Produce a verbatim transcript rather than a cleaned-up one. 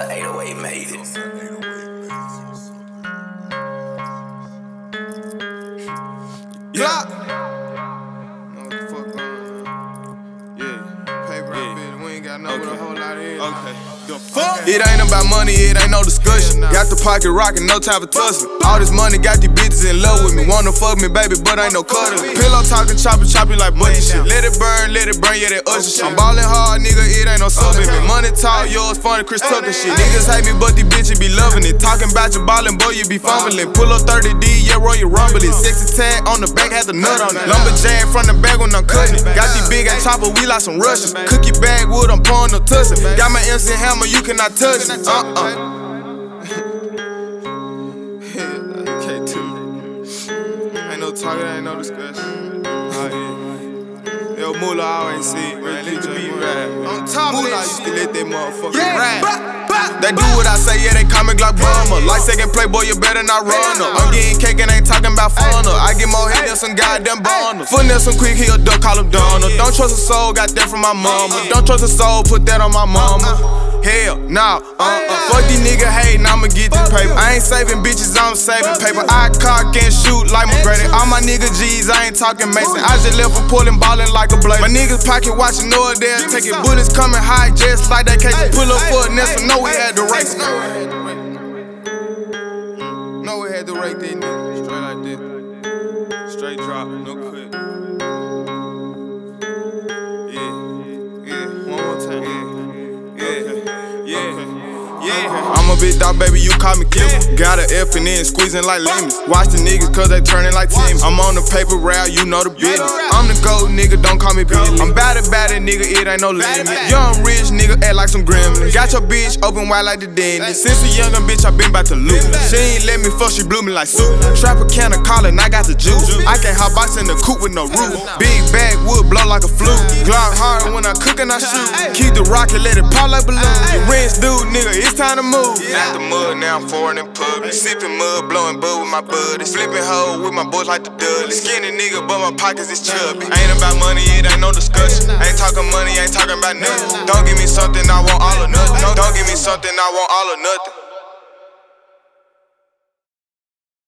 Sosa eight oh eight made it. Yeah. Know what the fuck going on? Yeah. Paper yeah. Bitch, we ain't got no okay. With a whole lot of it. Okay. The fuck? It ain't about money, it ain't no discussion. Got the pocket rockin', no time for tussling. All this money got these bitches in love with me. Wanna fuck me, baby, but ain't no cuddling. Pillow talking, choppin', choppin' like butcher shit. Let it burn, let it burn, yeah, that usher shit. I'm ballin' hard, nigga, it ain't no subbing me. Money talk, yours funny, Chris Tucker shit. Niggas hate me, but these bitches be loving it. Talking about your ballin', boy, you be fumbling. Pull up thirty D, yeah, roll you rumbling. Sexy tag on the back, had the nut on it. Lumberjack from the back when I'm cutting. Got these big ass chopper, we like some Russians. Cookie bag wood, I'm pouring no tussin'. Got my M C hammer, you cannot touch it. Uh-uh. Ain't no talking, ain't no discussion. Oh, yeah. Yo, Moolah always see, man, let the beat ride. On top of that, used to let that motherfucker yeah. ride. They do what I say, yeah, they call me Glock Bummer. Like second play, boy, you better not run her. I'm getting cake and ain't talking about funnel. I get more hate than some goddamn bundles. Finesse some quick, he'll duck, call him Donald. Don't trust a soul, got that from my mama. Don't trust a soul, put that on my mama. Hell, nah, uh-uh. Fuck these niggas hatin', I'ma get this paper. I ain't saving bitches, I'm saving paper. I cock and shoot like McGrady. All my nigga G's, I ain't talking Mason. I just left for pulling, ballin' like a blade. My niggas pocket watching, know they'll take it. Bullets coming high, just like that case. Pull up for a Nelson, know we had to race. Know we had to rake that nigga. Straight like this. Straight drop, no quit. I'm a big dog, baby, you call me Clipper. Got a F and then squeezing like lemons. Watch the niggas cause they turning like Timmy. I'm on the paper route, you know the business. I'm the gold nigga, don't call me Billy. I'm bout it, bout it, nigga, it ain't no limit. Young rich nigga, act like some gremlins. Got your bitch open wide like the dentist. Since a younger bitch, I been bout to lose. She ain't let me fuck, she blew me like soup. Trap a can of collar, and I got the juice. I can't hot box in the coupe with no roof. Big bag wood blow like a flute. Glock hard when I cook and I shoot. Keep the rocket, let it pop like balloon. Rinse dude, nigga, it's time to move. Out the mud, now I'm foreign in public. Sipping mud, blowing bud with my buddies. Flipping hoe with my boys like the Dudley. Skinny nigga, but my pockets is chubby. Ain't about money, it ain't no discussion. Ain't talking money, ain't talking about nothing. Don't give me something, I want all or nothing. Don't give me something, I want all or nothing.